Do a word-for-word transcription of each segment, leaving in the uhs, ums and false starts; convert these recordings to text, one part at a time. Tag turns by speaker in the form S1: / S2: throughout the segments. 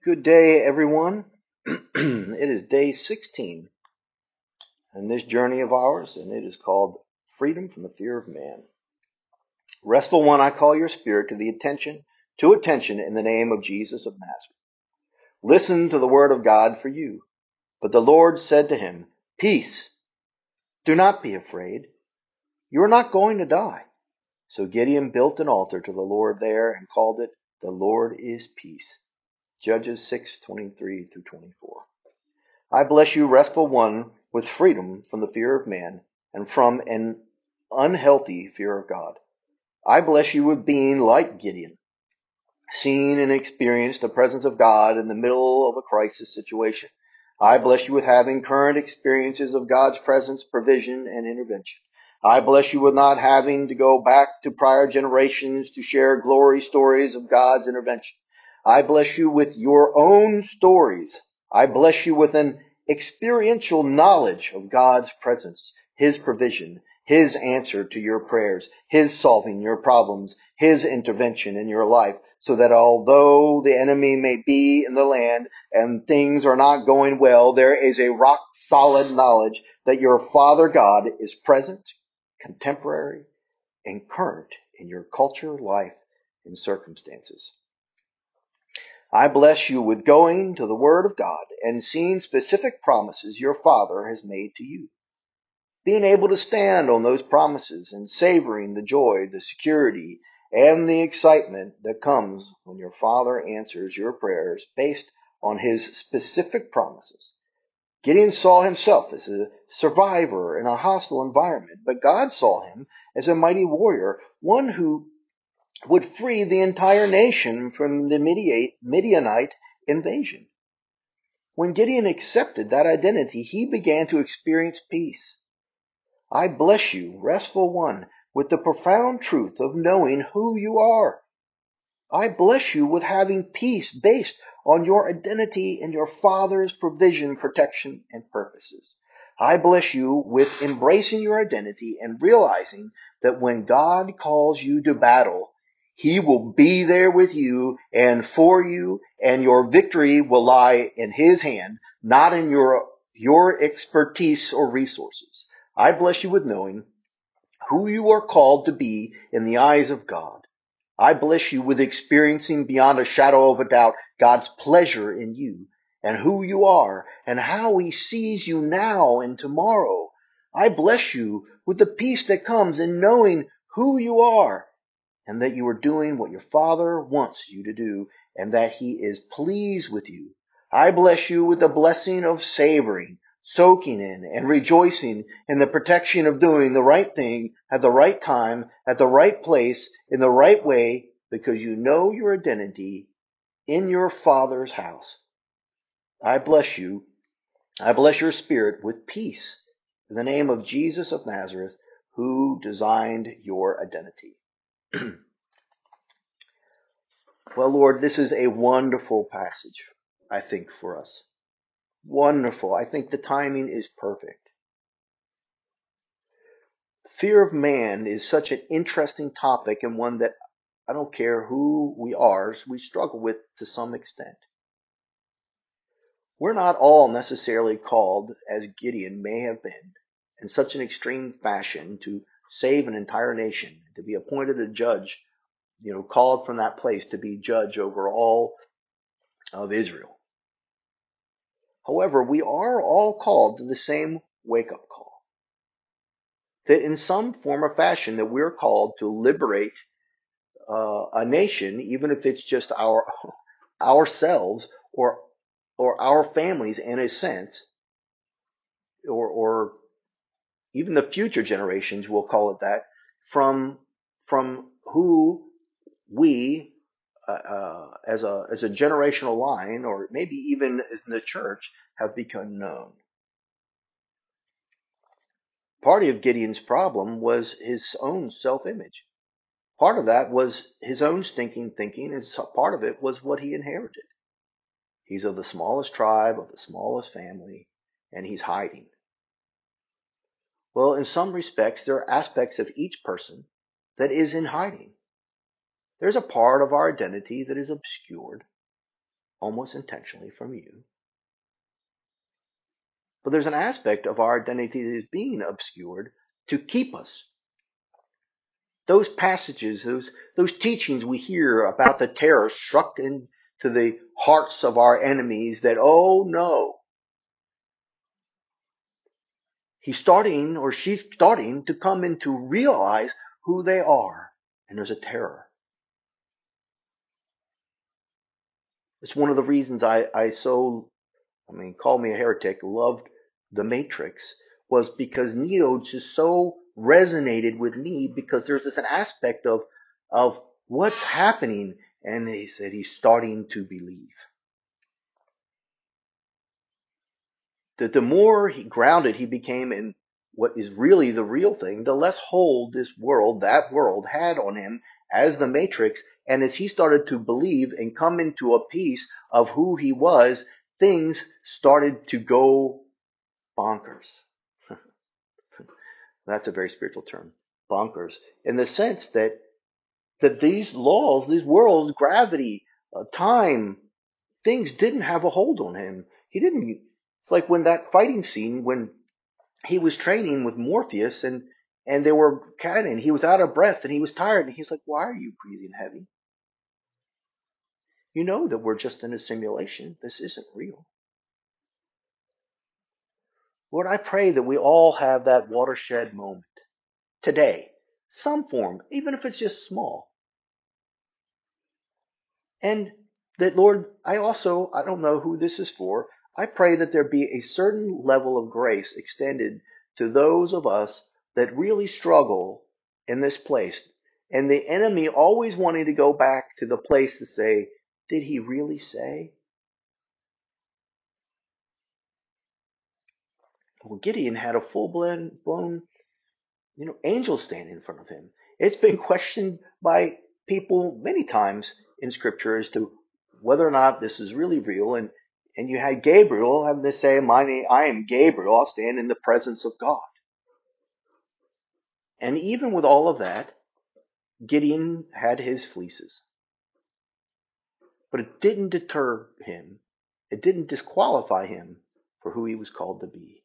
S1: Good day, everyone. It is day sixteen in this journey of ours, and it is called Freedom from the Fear of Man. Restful one, I call your spirit to the attention, to attention in the name of Jesus of Nazareth. Listen to the word of God for you. But the Lord said to him, Peace, do not be afraid. You are not going to die. So Gideon built an altar to the Lord there and called it, The Lord is Peace. Judges six twenty-three through twenty-four. I bless you, restful one, with freedom from the fear of man and from an unhealthy fear of God. I bless you with being like Gideon, seen and experienced the presence of God in the middle of a crisis situation. I bless you with having current experiences of God's presence, provision, and intervention. I bless you with not having to go back to prior generations to share glory stories of God's intervention. I bless you with your own stories. I bless you with an experiential knowledge of God's presence, His provision, His answer to your prayers, His solving your problems, His intervention in your life, so that although the enemy may be in the land and things are not going well, there is a rock-solid knowledge that your Father God is present, contemporary, and current in your culture, life, and circumstances. I bless you with going to the Word of God and seeing specific promises your Father has made to you. Being able to stand on those promises and savoring the joy, the security, and the excitement that comes when your Father answers your prayers based on His specific promises. Gideon saw himself as a survivor in a hostile environment, but God saw him as a mighty warrior, one who would free the entire nation from the Midianite invasion. When Gideon accepted that identity, he began to experience peace. I bless you, restful one, with the profound truth of knowing who you are. I bless you with having peace based on your identity and your Father's provision, protection, and purposes. I bless you with embracing your identity and realizing that when God calls you to battle, He will be there with you and for you, and your victory will lie in His hand, not in your, your expertise or resources. I bless you with knowing who you are called to be in the eyes of God. I bless you with experiencing beyond a shadow of a doubt God's pleasure in you and who you are and how He sees you now and tomorrow. I bless you with the peace that comes in knowing who you are and that you are doing what your Father wants you to do and that He is pleased with you. I bless you with the blessing of savoring, soaking in, and rejoicing in the protection of doing the right thing at the right time, at the right place, in the right way, because you know your identity in your Father's house. I bless you. I bless your spirit with peace in the name of Jesus of Nazareth, who designed your identity. Well, Lord, this is a wonderful passage, I think, for us. Wonderful. I think the timing is perfect. Fear of man is such an interesting topic and one that I don't care who we are, we struggle with to some extent. We're not all necessarily called, as Gideon may have been, in such an extreme fashion to save an entire nation, to be appointed a judge, you know, called from that place to be judge over all of Israel. However, we are all called to the same wake-up call. That in some form or fashion that we're called to liberate uh, a nation, even if it's just our ourselves or or our families in a sense, or or even the future generations, we'll call it that, from from who we uh, uh, as a as a generational line, or maybe even in the church, have become known. Part of Gideon's problem was his own self-image. Part of that was his own stinking thinking, and part of it was what he inherited. He's of the smallest tribe, of the smallest family, and he's hiding. Well, in some respects, there are aspects of each person that is in hiding. There's a part of our identity that is obscured. almost intentionally from you. But there's an aspect of our identity that is being obscured to keep us. Those passages, those, those teachings we hear about the terror struck into the hearts of our enemies that, oh no, he's starting or she's starting to come in to realize who they are. And there's a terror. It's one of the reasons I, I so, I mean, call me a heretic, loved The Matrix, was because Neo just so resonated with me because there's this an aspect of, of what's happening. And they said he's starting to believe. That the more he grounded he became in what is really the real thing, the less hold this world, that world, had on him as the Matrix. And as he started to believe and come into a piece of who he was, things started to go bonkers. That's a very spiritual term. Bonkers. In the sense that that these laws, these worlds, gravity, uh, time, things didn't have a hold on him. He didn't. It's like when that fighting scene when he was training with Morpheus and and they were cutting. He was out of breath and he was tired and he's like, "Why are you breathing heavy? You know that we're just in a simulation. This isn't real." Lord, I pray that we all have that watershed moment today, some form, even if it's just small. And that, Lord, I also, I don't know who this is for, I pray that there be a certain level of grace extended to those of us that really struggle in this place. And the enemy always wanting to go back to the place to say, did he really say? Well, Gideon had a full-blown blown, you know, angel stand in front of him. It's been questioned by people many times in Scripture as to whether or not this is really real. And and you had Gabriel having to say, "My name, I am Gabriel. I'll stand in the presence of God." And even with all of that, Gideon had his fleeces, but it didn't deter him. It didn't disqualify him for who he was called to be.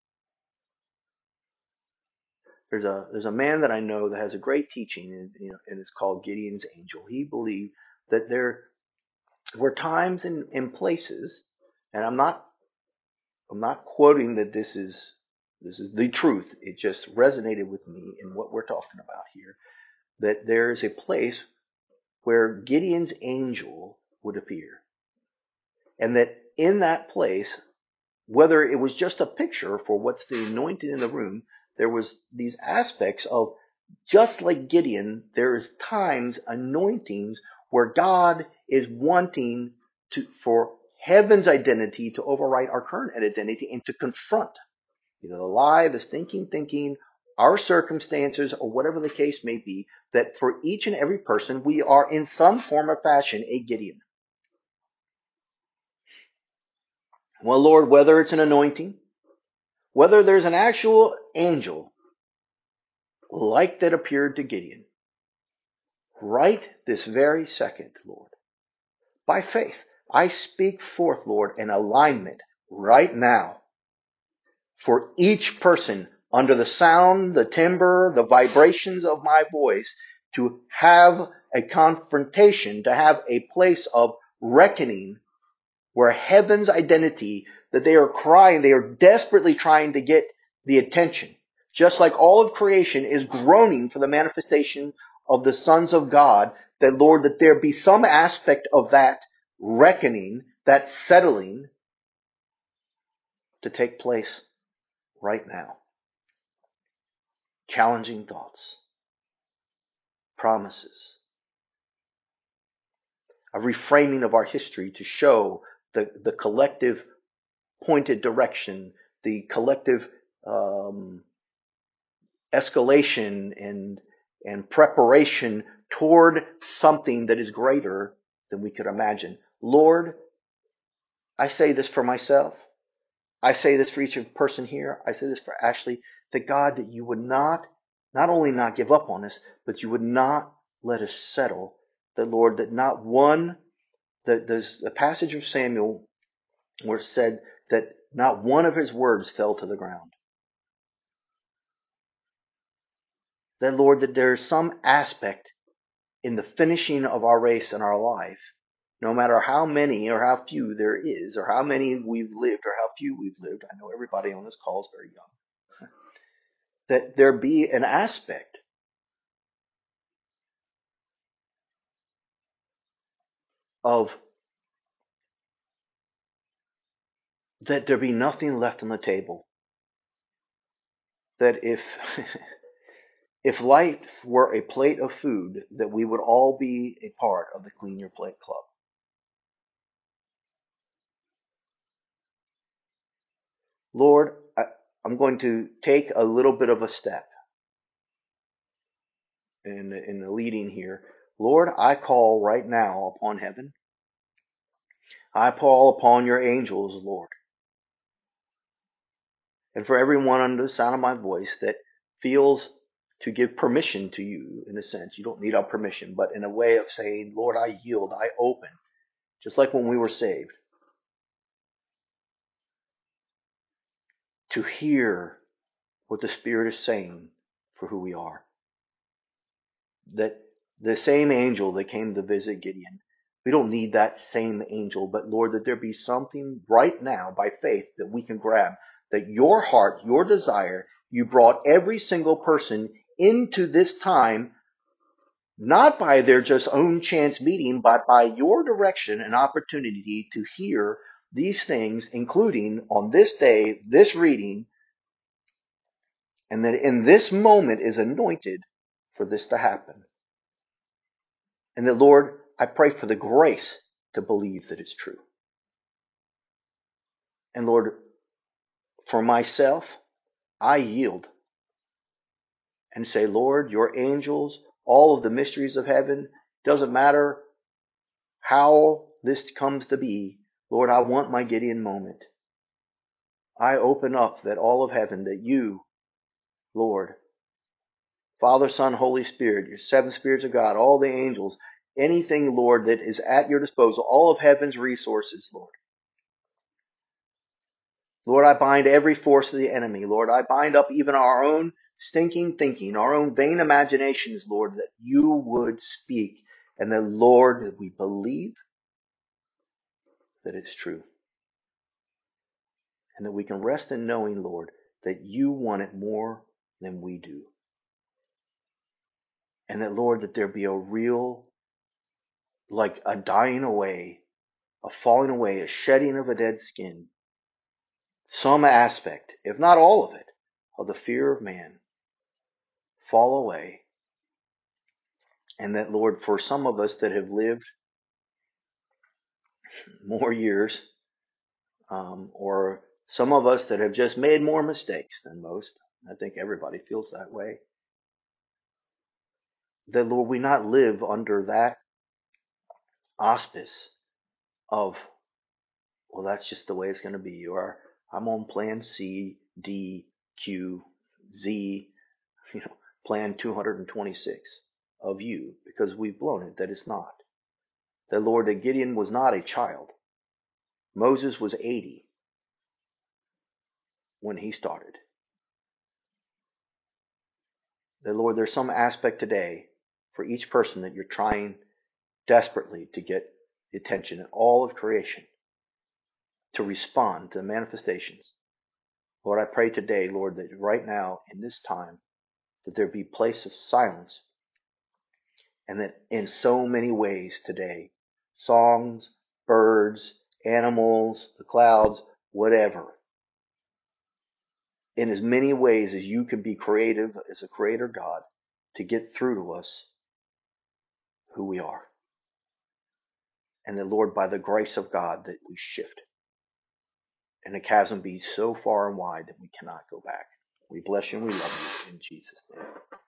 S1: There's a there's a man that I know that has a great teaching, and, you know, and it's called Gideon's Angel. He believed that there were times and, and places, and I'm not I'm not quoting that this is this is the truth. It just resonated with me in what we're talking about here. That there is a place where Gideon's angel would appear, and that in that place, whether it was just a picture for what's the anointing in the room, there was these aspects of just like Gideon, there is times, anointings where God is wanting to for heaven's identity to overwrite our current identity and to confront either the lie, the stinking thinking, our circumstances, or whatever the case may be, that for each and every person, we are in some form or fashion a Gideon. Well, Lord, whether it's an anointing, whether there's an actual angel like that appeared to Gideon, right this very second, Lord, by faith, I speak forth, Lord, an alignment right now for each person under the sound, the timbre, the vibrations of my voice to have a confrontation, to have a place of reckoning where heaven's identity, that they are crying, they are desperately trying to get the attention. Just like all of creation is groaning for the manifestation of the sons of God, that Lord, that there be some aspect of that reckoning, that settling to take place right now. Challenging thoughts, promises, a reframing of our history to show the, the collective pointed direction, the collective um, escalation and and preparation toward something that is greater than we could imagine. Lord, I say this for myself. I say this for each person here. I say this for Ashley, that God, that you would not, not only not give up on us, but you would not let us settle. That Lord, that not one, the, there's a passage of Samuel where it said that not one of his words fell to the ground. That, Lord, that there's some aspect in the finishing of our race in our life, no matter how many or how few there is, or how many we've lived or how few we've lived. I know everybody on this call is very young. That there be an aspect of that there be nothing left on the table. That if if life were a plate of food, that we would all be a part of the Clean Your Plate Club. Lord, I, I'm going to take a little bit of a step in, in the leading here. Lord, I call right now upon heaven. I call upon your angels, Lord. And for everyone under the sound of my voice that feels to give permission to you, in a sense, you don't need our permission, but in a way of saying, Lord, I yield, I open, just like when we were saved, to hear what the Spirit is saying for who we are. That the same angel that came to visit Gideon, we don't need that same angel, but Lord, that there be something right now by faith that we can grab, that your heart, your desire, you brought every single person into this time, not by their just own chance meeting, but by your direction and opportunity to hear these things, including on this day, this reading, and that in this moment is anointed for this to happen. And that, Lord, I pray for the grace to believe that it's true. And Lord, for myself, I yield and say, Lord, your angels, all of the mysteries of heaven, doesn't matter how this comes to be. Lord, I want my Gideon moment. I open up that all of heaven, that you, Lord, Father, Son, Holy Spirit, your seven spirits of God, all the angels, anything, Lord, that is at your disposal, all of heaven's resources, Lord. Lord, I bind every force of the enemy. Lord, I bind up even our own stinking thinking, our own vain imaginations, Lord, that you would speak. And that, Lord, that we believe that it's true. And that we can rest in knowing, Lord, that you want it more than we do. And that, Lord, that there be a real, like a dying away, a falling away, a shedding of a dead skin. Some aspect, if not all of it, of the fear of man fall away. And that, Lord, for some of us that have lived more years, um, or some of us that have just made more mistakes than most, I think everybody feels that way, that, Lord, we not live under that auspice of, well, that's just the way it's going to be, or I'm on plan C, D, Q, Z, you know, plan two hundred twenty-six of you, because we've blown it, that it's not. That, Lord, that Gideon was not a child. Moses was eighty when he started. That, Lord, there's some aspect today for each person that you're trying desperately to get the attention of all of creation to respond to the manifestations. Lord, I pray today, Lord, that right now in this time, that there be place of silence, and that in so many ways today, songs, birds, animals, the clouds, whatever, in as many ways as you can be creative as a creator God to get through to us who we are. And that, Lord, by the grace of God, that we shift and the chasm be so far and wide that we cannot go back. We bless you and we love you in Jesus' name.